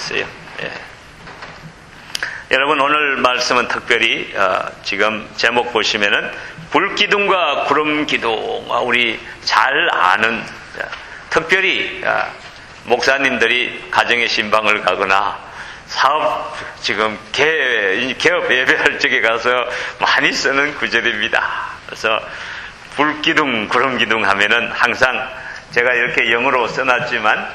있어요. 예. 여러분 오늘 말씀은 특별히 지금 제목 보시면은 불기둥과 구름기둥, 우리 잘 아는, 특별히 목사님들이 가정의 신방을 가거나 사업 지금 개업 예배할 적에 가서 많이 쓰는 구절입니다. 그래서 불기둥, 구름기둥 하면은 항상 제가 이렇게 영어로 써놨지만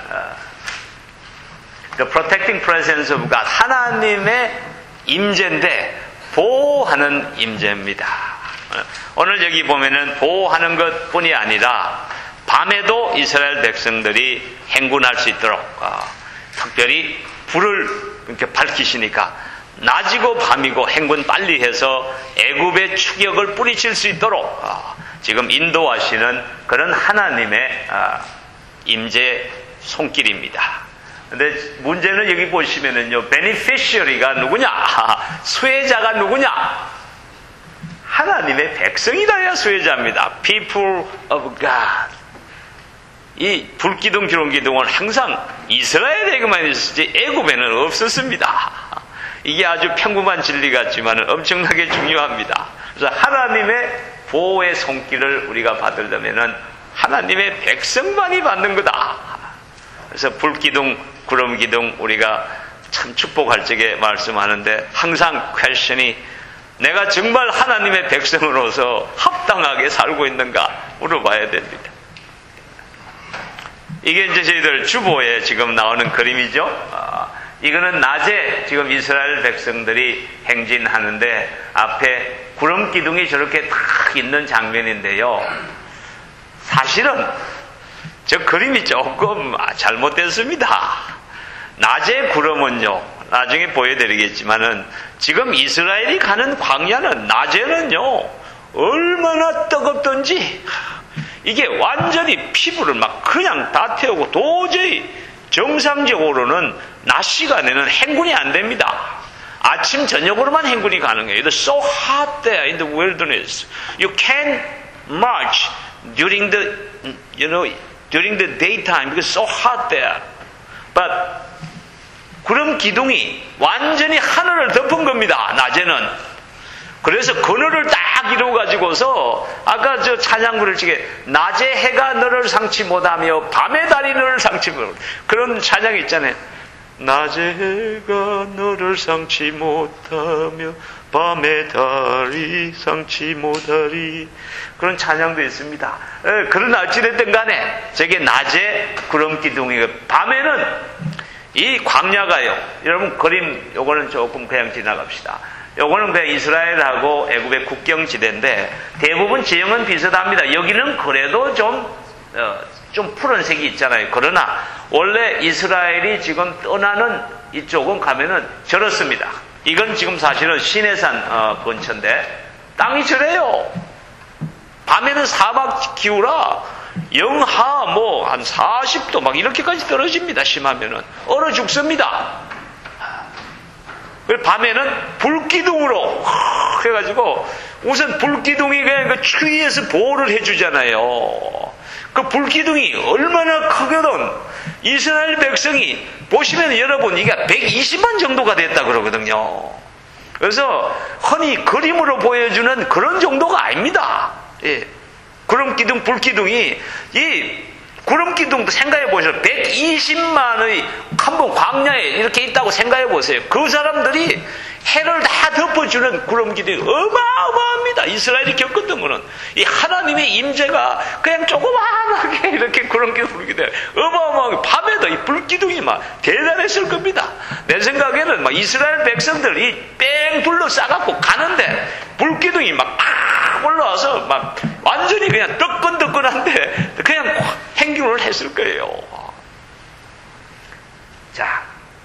The protecting presence of God, 하나님의 임재인데 보호하는 임재입니다. 오늘 여기 보면은 보호하는 것뿐이 아니라 밤에도 이스라엘 백성들이 행군할 수 있도록 특별히 불을 이렇게 밝히시니까 낮이고 밤이고 행군 빨리 해서 애굽의 추격을 뿌리칠 수 있도록 지금 인도하시는 그런 하나님의 임재 손길입니다. 근데 문제는 여기 보시면은요, beneficiary가 누구냐? 수혜자가 누구냐? 하나님의 백성이라야 수혜자입니다. People of God. 이 불기둥, 기름기둥은 항상 이스라엘에게만 있었지 애굽에는 없었습니다. 이게 아주 평범한 진리 같지만 엄청나게 중요합니다. 그래서 하나님의 보호의 손길을 우리가 받으려면은 하나님의 백성만이 받는 거다. 그래서 불기둥, 구름기둥 우리가 참 축복할 적에 말씀하는데 항상 퀘션이 내가 정말 하나님의 백성으로서 합당하게 살고 있는가 물어봐야 됩니다. 이게 이제 저희들 주보에 지금 나오는 그림이죠. 이거는 낮에 지금 이스라엘 백성들이 행진하는데 앞에 구름기둥이 저렇게 딱 있는 장면인데요. 사실은 저 그림이 조금 잘못됐습니다. 낮의 구름은요, 나중에 보여드리겠지만은 지금 이스라엘이 가는 광야는 낮에는요 얼마나 뜨겁던지 이게 완전히 피부를 막 그냥 다 태우고 도저히 정상적으로는 낮 시간에는 행군이 안 됩니다. 아침 저녁으로만 행군이 가능해요. It's so hot there in the wilderness. You can't march during the daytime because it's so hot there. But 구름 기둥이 완전히 하늘을 덮은 겁니다. 낮에는. 그래서 그늘을 딱 이루어가지고서 아까 저 찬양 부를 적에 낮에 해가 너를 상치 못하며 밤에 달이 너를 상치 못하며 그런 찬양이 있잖아요. 낮에 해가 너를 상치 못하며 밤에 달이 상치 못하리. 그런 찬양도 있습니다. 그러나 어찌됐든 간에 저게 낮에 구름 기둥이고 밤에는 이 광야가요. 여러분 그림 요거는 조금 그냥 지나갑시다. 요거는 그냥 이스라엘하고 애굽의 국경지대인데 대부분 지형은 비슷합니다. 여기는 그래도 좀 푸른색이 있잖아요. 그러나 원래 이스라엘이 지금 떠나는 이쪽은 가면은 저렇습니다. 이건 지금 사실은 시내산 근처인데 땅이 저래요. 밤에는 사막 기후라 영하 한 40도 막 이렇게까지 떨어집니다. 심하면은 얼어 죽습니다. 밤에는 불기둥으로 해가지고 우선 불기둥이 그냥 그 추위에서 보호를 해주잖아요. 그 불기둥이 얼마나 크거든. 이스라엘 백성이 보시면 여러분 이게 120만 정도가 됐다 그러거든요. 그래서 흔히 그림으로 보여주는 그런 정도가 아닙니다. 예. 구름기둥, 불기둥이 이 구름기둥도 생각해 보세요. 120만의 한번 광야에 이렇게 있다고 생각해 보세요. 그 사람들이 해를 다 덮어주는 구름기둥이 어마어마합니다. 이스라엘이 겪었던 거는 이 하나님의 임재가 그냥 조그마하게 이렇게 구름기둥이 어마어마하게 밤에도 이 불기둥이 막 대단했을 겁니다. 내 생각에는 막 이스라엘 백성들이 뺑 둘러싸갖고 가는데 불기둥이 막 올라와서 막 완전히 그냥 뜨끈뜨끈한데 그냥 행군을 했을 거예요. 자,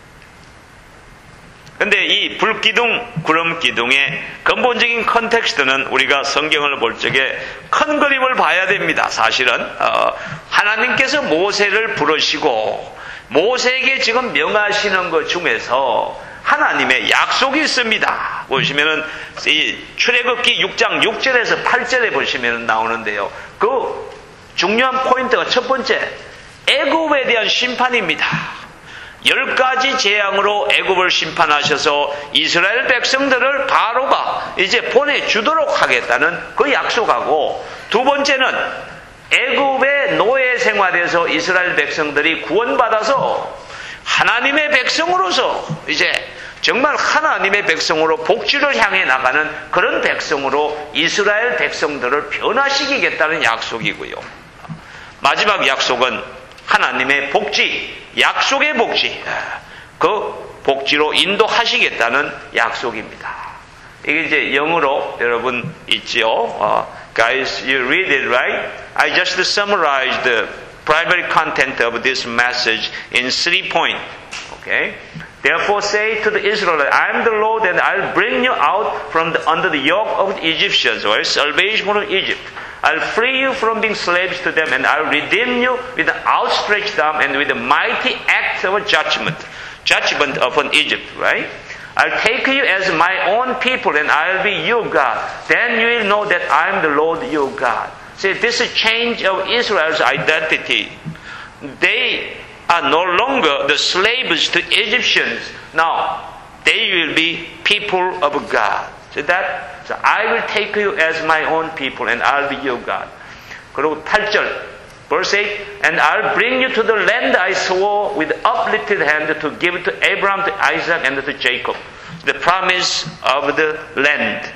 근데 이 불기둥, 구름기둥의 근본적인 컨텍스트는 우리가 성경을 볼 적에 큰 그림을 봐야 됩니다. 사실은 하나님께서 모세를 부르시고 모세에게 지금 명하시는 것 중에서 하나님의 약속이 있습니다. 보시면은 이 출애굽기 6장 6절에서 8절에 보시면 나오는데요. 그 중요한 포인트가 첫 번째, 애굽에 대한 심판입니다. 10가지 재앙으로 애굽을 심판하셔서 이스라엘 백성들을 바로가 이제 보내주도록 하겠다는 그 약속하고, 두 번째는 애굽의 노예 생활에서 이스라엘 백성들이 구원받아서 하나님의 백성으로서 이제 정말 하나님의 백성으로 복지를 향해 나가는 그런 백성으로 이스라엘 백성들을 변화시키겠다는 약속이고요. 마지막 약속은 하나님의 복지, 약속의 복지, 그 복지로 인도하시겠다는 약속입니다. 이게 이제 영어로 여러분 있지요. Guys, you read it, right? I just summarized the primary content of this message in 3 points. Okay? Therefore say to the Israelites, I am the Lord, and I'll bring you out from under the yoke of the Egyptians, or salvation of Egypt. I'll free you from being slaves to them, and I'll redeem you with an outstretched arm and with a mighty act of judgment upon Egypt, right? I'll take you as my own people, and I'll be your God. Then you will know that I am the Lord your God. See, this is change of Israel's identity. They are no longer the slaves to Egyptians. Now, they will be people of God. See that? So I will take you as my own people, and I'll be your God. 그리고 8절, verse 8, and I'll bring you to the land I swore with uplifted hand to give to Abraham, to Isaac, and to Jacob. The promise of the land.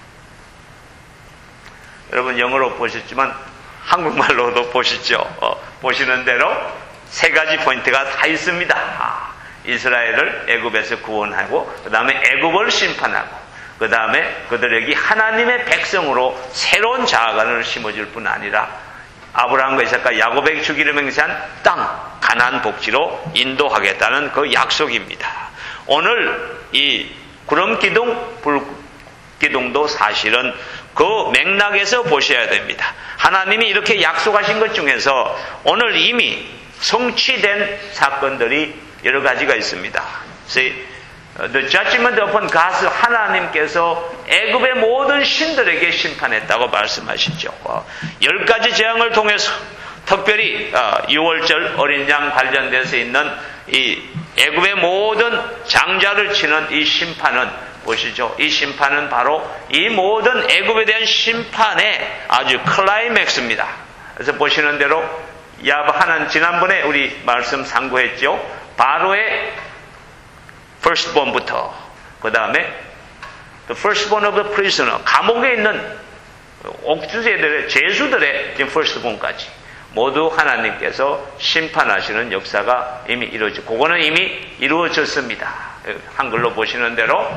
여러분 영어로 보셨지만 한국말로도 보시죠. 보시는 대로 3가지 포인트가 다 있습니다. 이스라엘을 애굽에서 구원하고, 그 다음에 애굽을 심판하고, 그 다음에 그들에게 하나님의 백성으로 새로운 자아관을 심어줄 뿐 아니라 아브라함과 이삭과 야곱에게 주기로 맹세한 땅, 가나안 복지로 인도하겠다는 그 약속입니다. 오늘 이 구름기둥, 불기둥도 사실은 그 맥락에서 보셔야 됩니다. 하나님이 이렇게 약속하신 것 중에서 오늘 이미 성취된 사건들이 여러 가지가 있습니다. The judgment upon God, 하나님께서 애굽의 모든 신들에게 심판했다고 말씀하시죠. 10가지 재앙을 통해서 특별히 6월절 어린 양 관련돼서 있는 이 애굽의 모든 장자를 치는 이 심판은 보시죠. 이 심판은 바로 이 모든 애굽에 대한 심판의 아주 클라이맥스입니다. 그래서 보시는 대로 하나님 지난번에 우리 말씀 상고했죠. 바로의 firstborn부터 그 다음에 the firstborn of the prisoner, 감옥에 있는 옥주제들의 죄수들의 지금 firstborn까지 모두 하나님께서 심판하시는 역사가 이미 이루어지고, 그거는 이미 이루어졌습니다. 한글로 보시는 대로.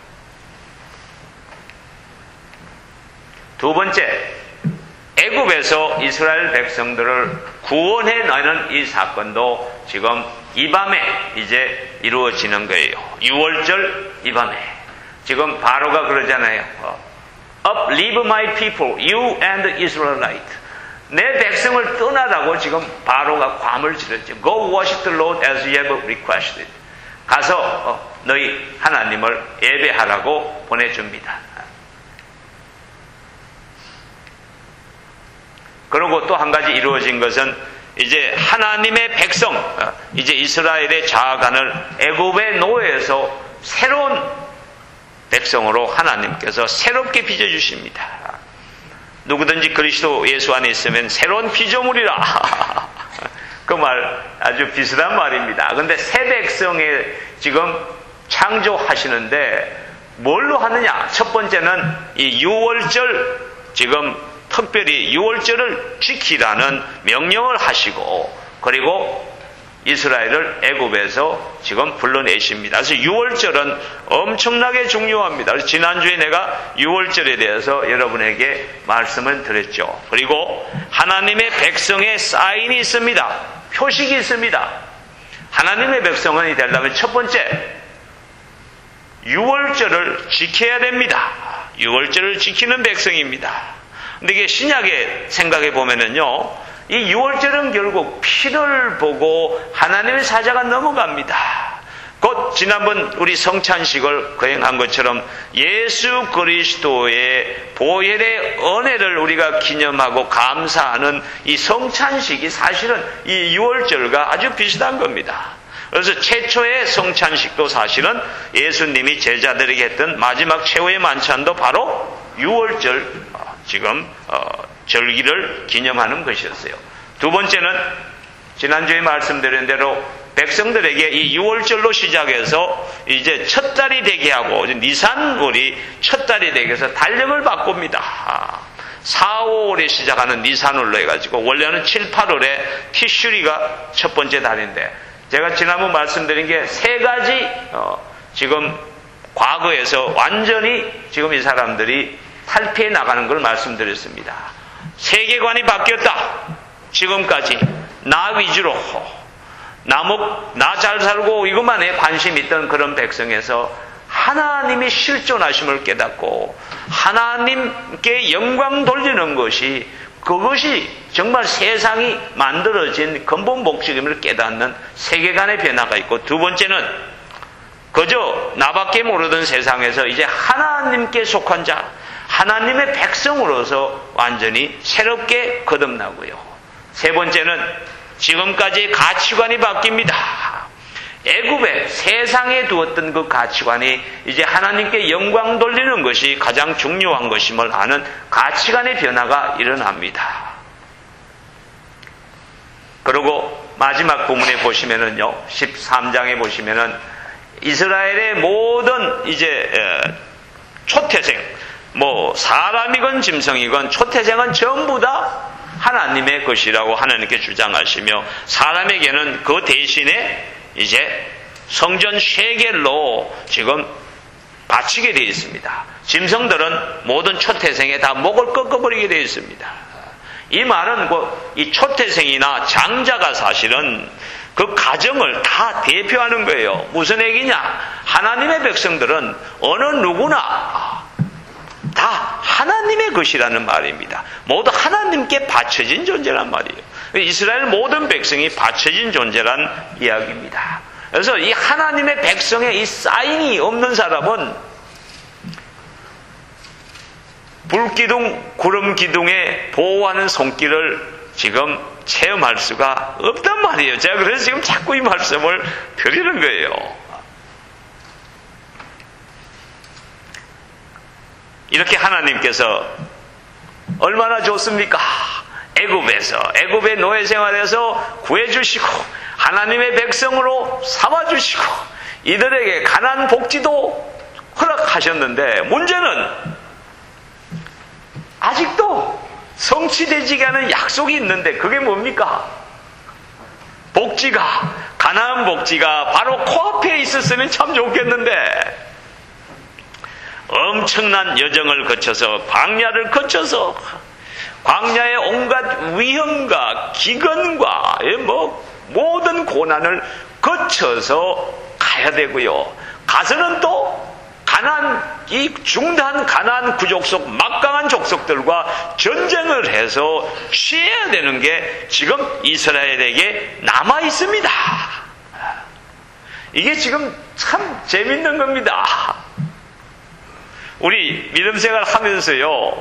두 번째, 애굽에서 이스라엘 백성들을 구원해 나는 이 사건도 지금 이 밤에 이제 이루어지는 거예요. 6월절 이 밤에. 지금 바로가 그러잖아요. Up, leave my people, you and the Israelite. 내 백성을 떠나라고 지금 바로가 괌을 지르죠. Go worship the Lord as you have requested. 가서 너희 하나님을 예배하라고 보내줍니다. 그리고 또 한 가지 이루어진 것은 이제 하나님의 백성, 이제 이스라엘의 자아관을 애굽의 노예에서 새로운 백성으로 하나님께서 새롭게 빚어주십니다. 누구든지 그리스도 예수 안에 있으면 새로운 피조물이라. 그 말 아주 비슷한 말입니다. 그런데 새 백성에 지금 창조하시는데 뭘로 하느냐? 첫 번째는 이 6월절, 지금 특별히 6월절을 지키라는 명령을 하시고, 그리고 이스라엘을 애굽에서 지금 불러내십니다. 그래서 6월절은 엄청나게 중요합니다. 그래서 지난주에 내가 6월절에 대해서 여러분에게 말씀을 드렸죠. 그리고 하나님의 백성의 사인이 있습니다. 표식이 있습니다. 하나님의 백성이 되려면 첫 번째, 6월절을 지켜야 됩니다. 6월절을 지키는 백성입니다. 근데 이게 신약에 생각해 보면은요, 이 6월절은 결국 피를 보고 하나님의 사자가 넘어갑니다. 곧 지난번 우리 성찬식을 거행한 것처럼 예수 그리스도의 보혈의 은혜를 우리가 기념하고 감사하는 이 성찬식이 사실은 이 6월절과 아주 비슷한 겁니다. 그래서 최초의 성찬식도 사실은 예수님이 제자들에게 했던 마지막 최후의 만찬도 바로 6월절 절기를 기념하는 것이었어요. 두 번째는 지난주에 말씀드린 대로 백성들에게 이 6월절로 시작해서 이제 첫 달이 되게 하고 니산월이 첫 달이 되게 해서 달력을 바꿉니다. 4, 5월에 시작하는 니산월로 해가지고 원래는 7, 8월에 티슈리가 첫 번째 달인데 제가 지난번 말씀드린 게 세 가지 지금 과거에서 완전히 지금 이 사람들이 탈피해 나가는 걸 말씀드렸습니다. 세계관이 바뀌었다. 지금까지 나 위주로 나 잘 살고 이것만에 관심이 있던 그런 백성에서 하나님의 실존하심을 깨닫고 하나님께 영광 돌리는 것이 그것이 정말 세상이 만들어진 근본 목적임을 깨닫는 세계관의 변화가 있고 두 번째는 그저 나밖에 모르던 세상에서 이제 하나님께 속한 자 하나님의 백성으로서 완전히 새롭게 거듭나고요. 세 번째는 지금까지 가치관이 바뀝니다. 애굽에 세상에 두었던 그 가치관이 이제 하나님께 영광 돌리는 것이 가장 중요한 것임을 아는 가치관의 변화가 일어납니다. 그리고 마지막 부분에 보시면은요, 13장에 보시면은 이스라엘의 모든 이제 초태생, 사람이건 짐승이건 초태생은 전부 다 하나님의 것이라고 하나님께 주장하시며 사람에게는 그 대신에 이제 성전 쉐겔로 지금 바치게 되어 있습니다. 짐승들은 모든 초태생에 다 목을 꺾어버리게 되어 있습니다. 이 말은 이 초태생이나 장자가 사실은 그 가정을 다 대표하는 거예요. 무슨 얘기냐? 하나님의 백성들은 어느 누구나 다 하나님의 것이라는 말입니다. 모두 하나님께 바쳐진 존재란 말이에요. 이스라엘 모든 백성이 바쳐진 존재란 이야기입니다. 그래서 이 하나님의 백성의 이 사인이 없는 사람은 불기둥, 구름기둥에 보호하는 손길을 지금 체험할 수가 없단 말이에요. 제가 그래서 지금 자꾸 이 말씀을 드리는 거예요. 이렇게 하나님께서 얼마나 좋습니까? 애굽의 노예 생활에서 구해주시고 하나님의 백성으로 삼아주시고 이들에게 가난 복지도 허락하셨는데 문제는 아직도 성취되지 않은 약속이 있는데 그게 뭡니까? 가나안 복지가 바로 코앞에 있었으면 참 좋겠는데 엄청난 여정을 거쳐서 광야를 거쳐서 광야의 온갖 위험과 기근과 모든 고난을 거쳐서 가야 되고요. 가서는 또 이 중대한 가나안 구족 속 막강한 족속들과 전쟁을 해서 취해야 되는 게 지금 이스라엘에게 남아 있습니다. 이게 지금 참 재밌는 겁니다. 우리 믿음 생활 하면서요,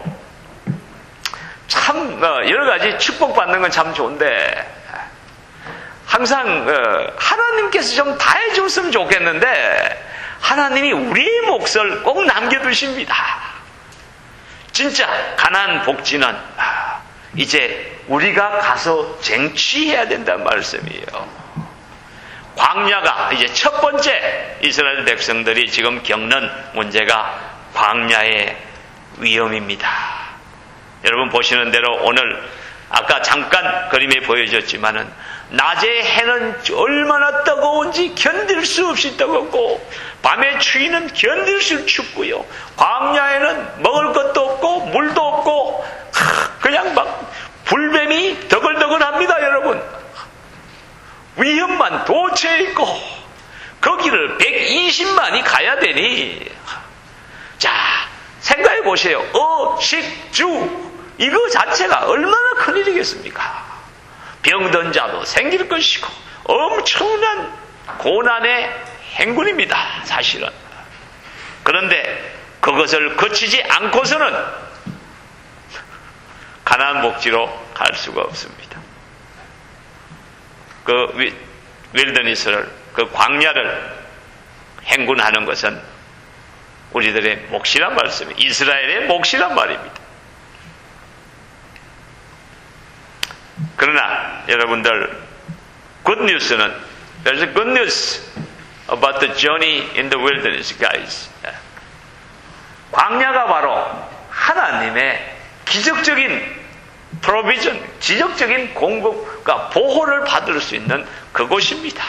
참 여러 가지 축복받는 건 참 좋은데 항상 하나님께서 좀 다 해줬으면 좋겠는데 하나님이 우리의 몫을 꼭 남겨두십니다. 진짜 가나안 복지는 이제 우리가 가서 쟁취해야 된다는 말씀이에요. 광야가 이제 첫 번째 이스라엘 백성들이 지금 겪는 문제가 광야의 위험입니다. 여러분 보시는 대로 오늘 아까 잠깐 그림에 보여줬지만은 낮에 해는 얼마나 뜨거운지 견딜 수 없이 뜨겁고 밤의 추위는 견딜 수 춥고요. 광야에는 먹을 것도 없고 물도 없고 그냥 막 불뱀이 더글더글합니다. 여러분 위험만 도처에 있고 거기를 120만이 가야 되니 자 생각해 보세요. 식주 이거 자체가 얼마나 큰일이겠습니까? 병든 자도 생길 것이고 엄청난 고난의 행군입니다. 사실은. 그런데 그것을 거치지 않고서는 가나안 복지로 갈 수가 없습니다. 그 윌더니스를 그 광야를 행군하는 것은 우리들의 몫이란 말씀입니다. 이스라엘의 몫이란 말입니다. 그러나 여러분들, good news는, there's a good news about the journey in the wilderness, guys. 광야가 바로 하나님의 기적적인 provision, 지적적인 공급과 보호를 받을 수 있는 그곳입니다.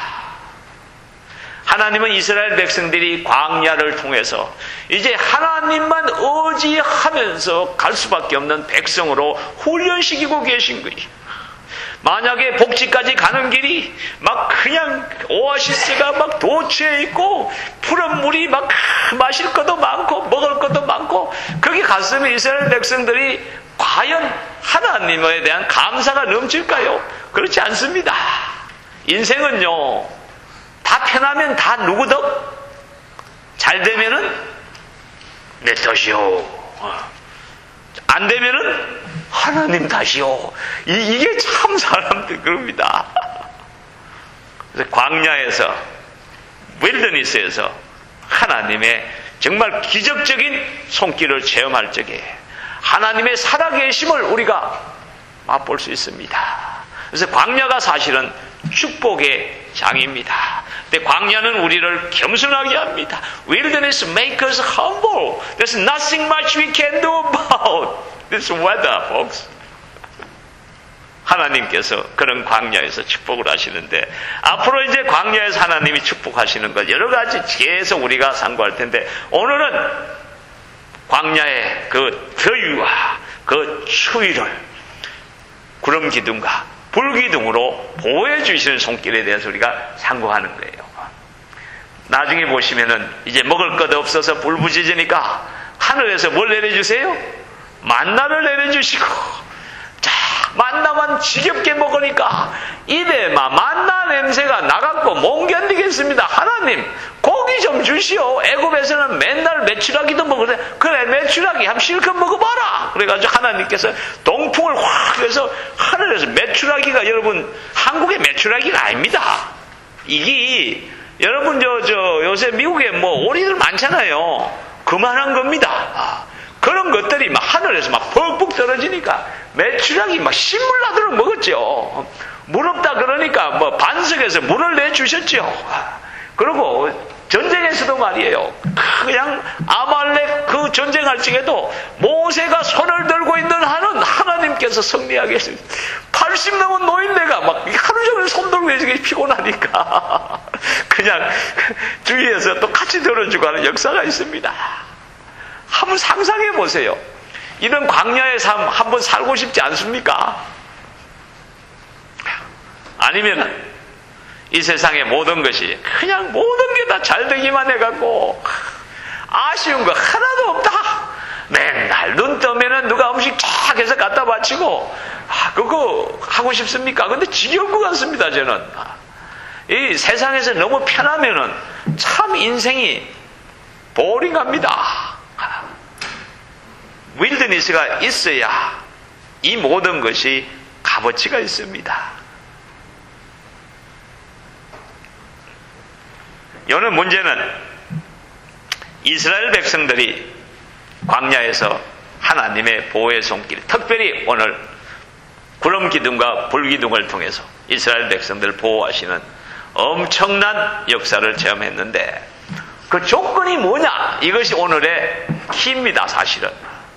하나님은 이스라엘 백성들이 광야를 통해서 이제 하나님만 의지하면서 갈 수밖에 없는 백성으로 훈련시키고 계신 거예요. 만약에 복지까지 가는 길이 막 그냥 오아시스가 막 도처에 있고 푸른 물이 막 마실 것도 많고 먹을 것도 많고 거기 갔으면 이스라엘 백성들이 과연 하나님에 대한 감사가 넘칠까요? 그렇지 않습니다. 인생은요, 다 편하면 다 누구 덕? 잘 되면은 내 탓이요. 안 되면은 하나님 탓이요. 이게 참 사람들 그럽니다. 그래서 광야에서, 윌더니스에서 하나님의 정말 기적적인 손길을 체험할 적에 하나님의 살아계심을 우리가 맛볼 수 있습니다. 그래서 광야가 사실은 축복의 장입니다. 근데 광야는 우리를 겸손하게 합니다. Wilderness makes us humble. There's nothing much we can do about this weather, folks. 하나님께서 그런 광야에서 축복을 하시는데 앞으로 이제 광야에서 하나님이 축복하시는 것 여러 가지 계속 우리가 상고할 텐데 오늘은 광야의 그 더위와 그 추위를 구름 기둥과 불 기둥으로 보호해 주시는 손길에 대해서 우리가 상고하는 거예요. 나중에 보시면은 이제 먹을 것 없어서 불부지지니까 하늘에서 뭘 내려주세요? 만나를 내려주시고, 자, 만나만 지겹게 먹으니까 입에 막 만나 냄새가 나갖고 못 견디겠습니다. 하나님, 고기 좀 주시오. 애굽에서는 맨날 메추라기도 먹으래. 그래, 메추라기 한번 실컷 먹어봐라. 그래가지고 하나님께서 동풍을 확 해서 하늘에서 메추라기가, 여러분, 한국의 메추라기가 아닙니다. 이게 여러분 요새 미국에 뭐 오리들 많잖아요. 그만한 겁니다. 그런 것들이 막 하늘에서 막 퍽퍽 떨어지니까 메추라기 막 신물 나도록 먹었죠. 물 없다 그러니까 뭐 반석에서 물을 내주셨죠. 그리고 전쟁에서도 말이에요. 그냥 아말렉 그 전쟁할 적에도 모세가 손을 들고 있는 한은 하나님께서 승리하게 했습니다. 80 넘은 노인네가 막 하루 종일 손 들고 있는 피곤하니까 그냥 주위에서 또 같이 들어주고 하는 역사가 있습니다. 한번 상상해 보세요. 이런 광야의 삶 한번 살고 싶지 않습니까? 아니면 이 세상의 모든 것이 그냥 모든 게 다 잘 되기만 해갖고 아쉬운 거 하나도 없다. 맨날 눈 뜨면은 누가 음식 쫙 해서 갖다 바치고 그거 하고 싶습니까? 근데 지겨울 것 같습니다. 저는 이 세상에서 너무 편하면은 참 인생이 보링합니다. 윌드니스가 있어야 이 모든 것이 값어치가 있습니다. 여는 문제는 이스라엘 백성들이 광야에서 하나님의 보호의 손길, 특별히 오늘 구름 기둥과 불 기둥을 통해서 이스라엘 백성들을 보호하시는 엄청난 역사를 체험했는데 그 조건이 뭐냐? 이것이 오늘의 키입니다. 사실은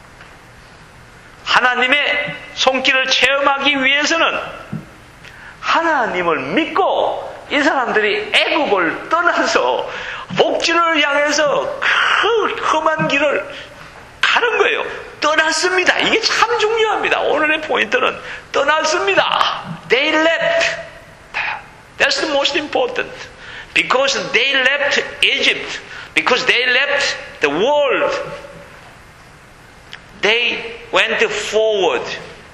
하나님의 손길을 체험하기 위해서는 하나님을 믿고 이 사람들이 애굽을 떠나서 복지를 향해서 그 험한 길을 가는 거예요. 떠났습니다. 이게 참 중요합니다. 오늘의 포인트는 떠났습니다. They left. That's the most important. Because they left Egypt. Because they left the world. They went forward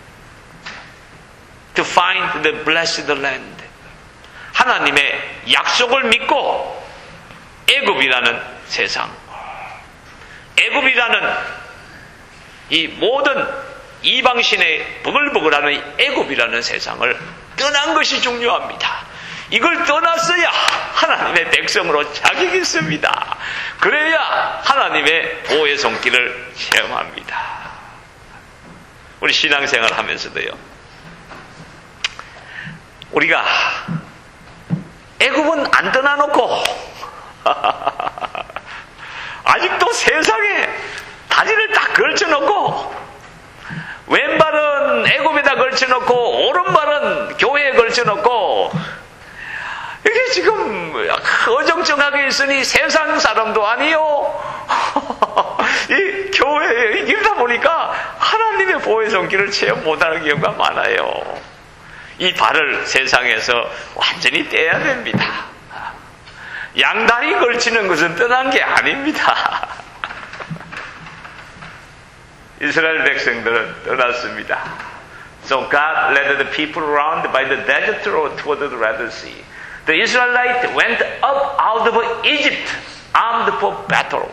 to find the blessed land. 하나님의 약속을 믿고 애굽이라는 세상, 애굽이라는 이 모든 이방신의 버글버글하는 애굽이라는 세상을 떠난 것이 중요합니다. 이걸 떠났어야 하나님의 백성으로 자격 있습니다. 그래야 하나님의 보호의 손길을 체험합니다. 우리 신앙생활 하면서도요, 우리가 애굽은 안 떠나놓고 아직도 세상에 다리를 딱 걸쳐놓고 왼발은 애굽에다 걸쳐놓고 오른발은 교회에 걸쳐놓고 이게 지금 어정쩡하게 있으니 세상 사람도 아니요. 이 교회에 이기다 보니까 하나님의 보호의 손길을 체험 못하는 경우가 많아요. 이 발을 세상에서 완전히 떼야 됩니다. 양다리 걸치는 것은 떠난 게 아닙니다. 이스라엘 백성들은 떠났습니다. So God led the people around by the desert road toward the Red Sea. The Israelites went up out of Egypt armed for battle.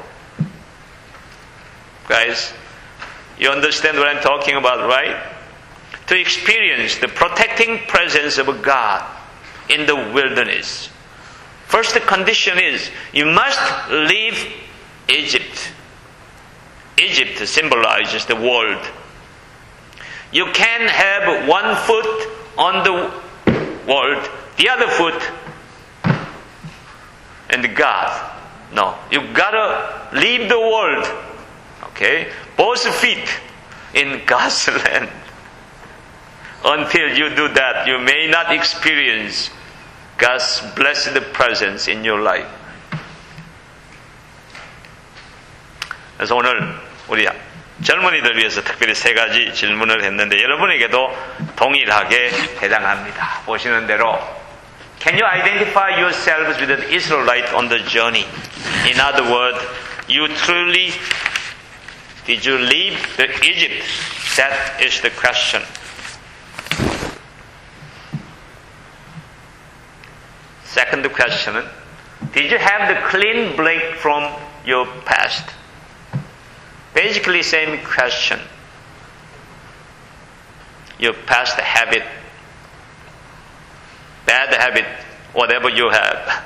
Guys, you understand what I'm talking about, right? To experience the protecting presence of God in the wilderness. First condition is you must leave Egypt. Egypt symbolizes the world. You can have one foot on the world, the other foot and God. No, you gotta leave the world. Okay? Both feet in God's land. Until you do that, you may not experience God's blessed presence in your life. 그래서 오늘 우리 젊은이들 위해서 특별히 3가지 질문을 했는데 여러분에게도 동일하게 해당합니다. 보시는 대로 Can you identify yourselves with the Israelite on the journey? In other words, did you leave the Egypt? That is the question. Second question, did you have the clean break from your past? Basically same question. Your past habit, bad habit, whatever you have.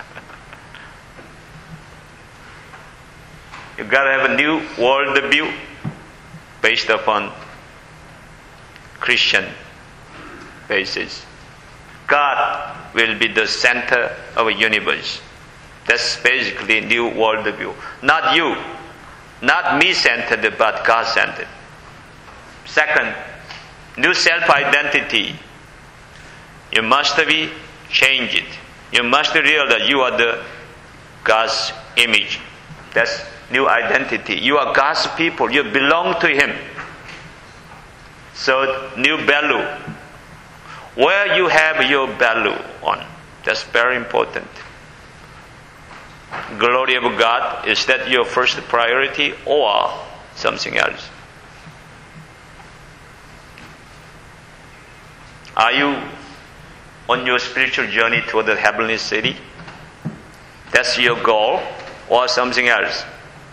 You gotta have a new world view based upon Christian basis. God will be the center of the universe. That's basically new world view. Not you, not me-centered, but God-centered. Second, new self-identity. You must be changed. You must realize you are the God's image. That's new identity. You are God's people. You belong to Him. So, new value. Where you have your value on. That's very important. Glory of God, is that your first priority or something else? Are you on your spiritual journey toward the heavenly city? That's your goal or something else?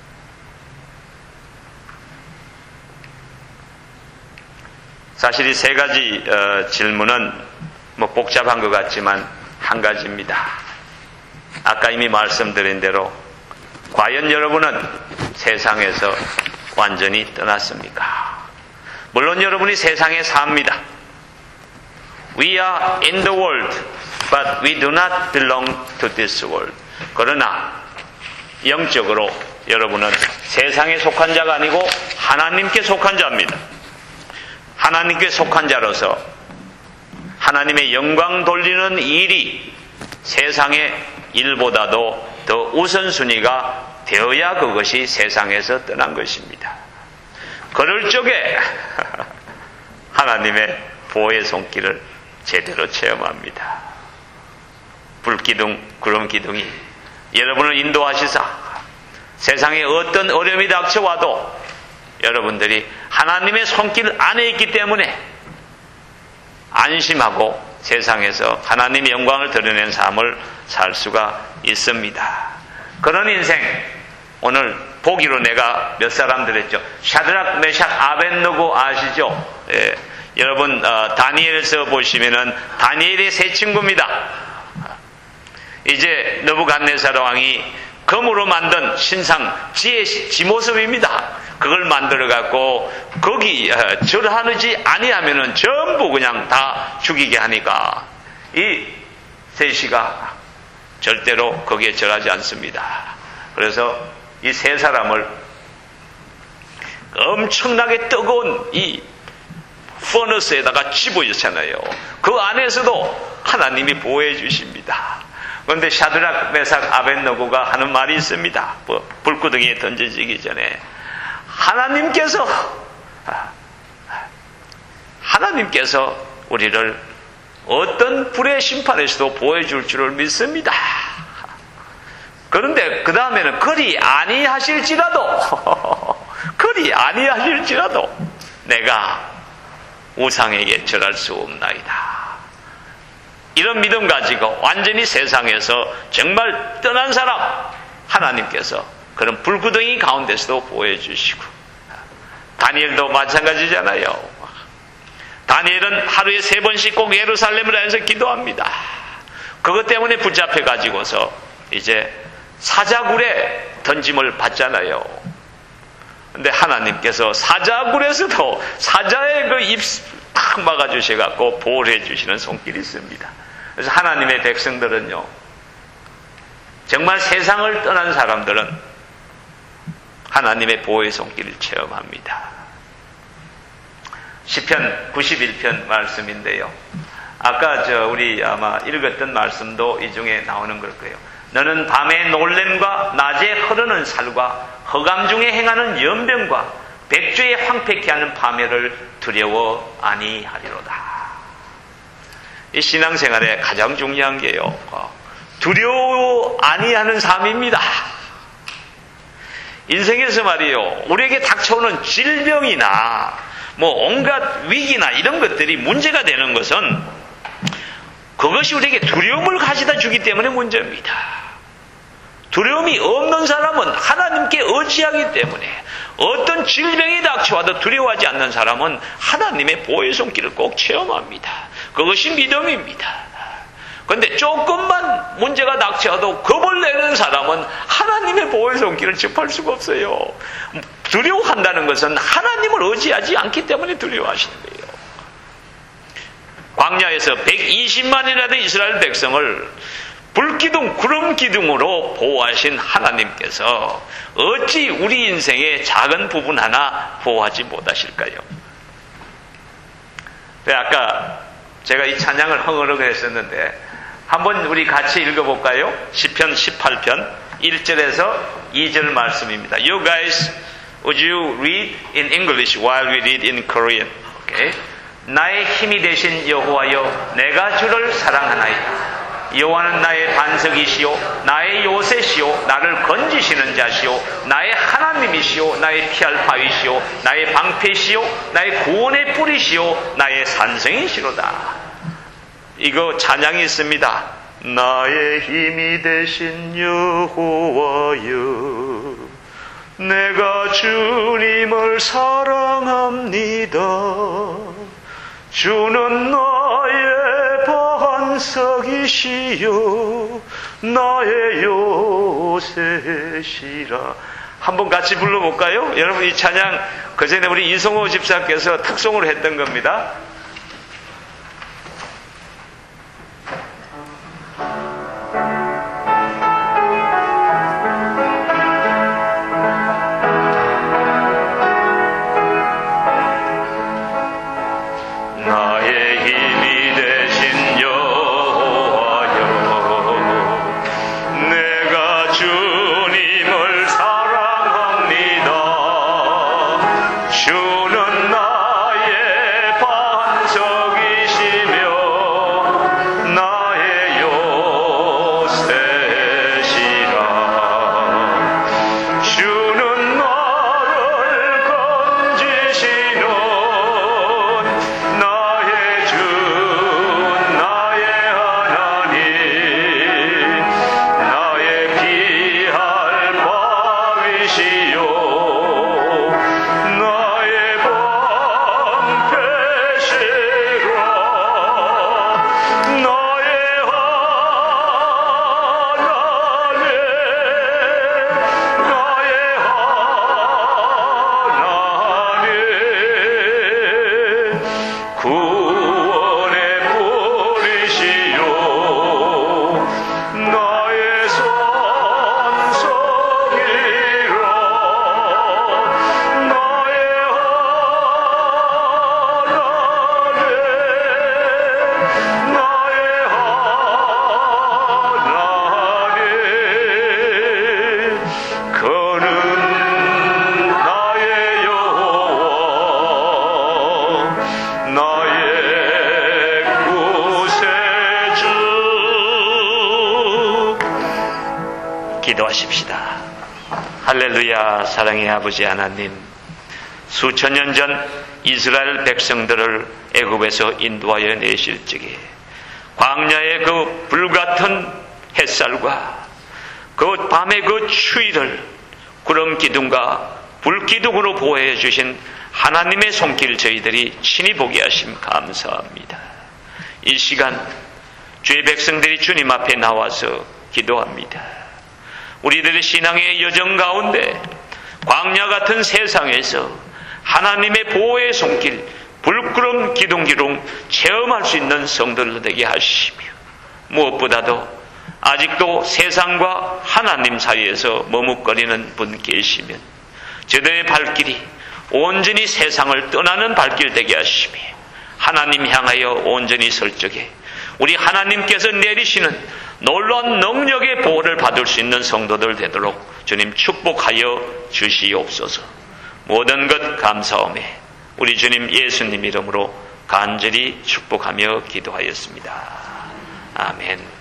사실 이 3가지 질문은 복잡한 것 같지만 한 가지입니다. 아까 이미 말씀드린 대로 과연 여러분은 세상에서 완전히 떠났습니까? 물론 여러분이 세상에 삽니다. We are in the world, but we do not belong to this world. 그러나 영적으로 여러분은 세상에 속한 자가 아니고 하나님께 속한 자입니다. 하나님께 속한 자로서 하나님의 영광 돌리는 일이 세상의 일보다도 더 우선순위가 되어야 그것이 세상에서 떠난 것입니다. 그럴 적에 하나님의 보호의 손길을 제대로 체험합니다. 불기둥, 구름기둥이 여러분을 인도하시사 세상에 어떤 어려움이 닥쳐와도 여러분들이 하나님의 손길 안에 있기 때문에 안심하고 세상에서 하나님의 영광을 드러내는 삶을 살 수가 있습니다. 그런 인생, 오늘 보기로 내가 몇 사람 들었죠. 샤드락, 메샥, 아벳느고 아시죠? 예. 여러분 다니엘서 보시면은 다니엘의 세 친구입니다. 이제 느부갓네살 왕이 금으로 만든 신상 지의 지모습입니다. 그걸 만들어 갖고 거기 절하지 아니하면은 전부 그냥 다 죽이게 하니까 이 셋이가 절대로 거기에 절하지 않습니다. 그래서 이 세 사람을 엄청나게 뜨거운 이 퍼너스에다가 집어넣잖아요. 그 안에서도 하나님이 보호해 주십니다. 그런데 샤드락, 메삭, 아벳느고가 하는 말이 있습니다. 불구덩이에 던져지기 전에 하나님께서 우리를 어떤 불의 심판에서도 보호해줄 줄을 믿습니다. 그런데 그 다음에는 그리 아니하실지라도 내가 우상에게 절할 수 없나이다. 이런 믿음 가지고 완전히 세상에서 정말 떠난 사람 하나님께서 그런 불구덩이 가운데서도 보호해 주시고, 다니엘도 마찬가지잖아요. 다니엘은 하루에 3번씩 꼭 예루살렘을 향해서 기도합니다. 그것 때문에 붙잡혀 가지고서 이제 사자굴에 던짐을 받잖아요. 근데 하나님께서 사자굴에서도 사자의 그 입 탁 막아주셔갖고 보호를 해주시는 손길이 있습니다. 그래서 하나님의 백성들은요, 정말 세상을 떠난 사람들은 하나님의 보호의 손길을 체험합니다. 시편 91편 말씀인데요. 아까 우리 아마 읽었던 말씀도 이 중에 나오는 걸 거예요. 너는 밤의 놀램과 낮에 흐르는 살과 허감 중에 행하는 연병과 백주에 황폐케 하는 파멸을 두려워 아니하리로다. 이 신앙생활에 가장 중요한 게요, 두려워 아니하는 삶입니다. 인생에서 말이요, 우리에게 닥쳐오는 질병이나 온갖 위기나 이런 것들이 문제가 되는 것은 그것이 우리에게 두려움을 가져다 주기 때문에 문제입니다. 두려움이 없는 사람은 하나님께 의지하기 때문에 어떤 질병이 닥쳐와도 두려워하지 않는 사람은 하나님의 보호의 손길을 꼭 체험합니다. 그것이 믿음입니다. 그런데 조금만 문제가 닥쳐와도 겁을 내는 사람은 하나님의 보호의 손길을 접할 수가 없어요. 두려워한다는 것은 하나님을 의지하지 않기 때문에 두려워하시는 거예요. 광야에서 120만이나 된 이스라엘 백성을 불기둥, 구름기둥으로 보호하신 하나님께서 어찌 우리 인생의 작은 부분 하나 보호하지 못하실까요? 아까 제가 이 찬양을 흥얼흥 했었는데 한번 우리 같이 읽어볼까요? 시편 18편 1절에서 2절 말씀입니다. You guys, would you read in English while we read in Korean? Okay. 나의 힘이 되신 여호와여, 내가 주를 사랑하나이다. 여호와는 나의 반석이시오, 나의 요새시오, 나를 건지시는 자시오, 나의 하나님이시오, 나의 피할 바위시오, 나의 방패시오, 나의 구원의 뿌리시오, 나의 산성이시로다. 이거 찬양이 있습니다. 나의 힘이 되신 여호와여, 내가 주님을 사랑합니다. 주는 나의 반석이시요 나의 요새시라. 한번 같이 불러볼까요? 여러분, 이 찬양 그전에 우리 이성호 집사께서 특송으로 했던 겁니다. 기도하십시다. 할렐루야. 사랑의 아버지 하나님, 수천 년 전 이스라엘 백성들을 애굽에서 인도하여 내실 적에 광야의 그 불같은 햇살과 그 밤의 그 추위를 구름 기둥과 불 기둥으로 보호해 주신 하나님의 손길 저희들이 친히 보게 하심 감사합니다. 이 시간 주의 백성들이 주님 앞에 나와서 기도합니다. 우리들의 신앙의 여정 가운데 광야 같은 세상에서 하나님의 보호의 손길, 불구름 기둥기둥 체험할 수 있는 성도들 되게 하시며, 무엇보다도 아직도 세상과 하나님 사이에서 머뭇거리는 분 계시면 저들의 발길이 온전히 세상을 떠나는 발길 되게 하시며 하나님 향하여 온전히 설 적에 우리 하나님께서 내리시는 놀라운 능력의 보호를 받을 수 있는 성도들 되도록 주님 축복하여 주시옵소서. 모든 것 감사하며 우리 주님 예수님 이름으로 간절히 축복하며 기도하였습니다. 아멘.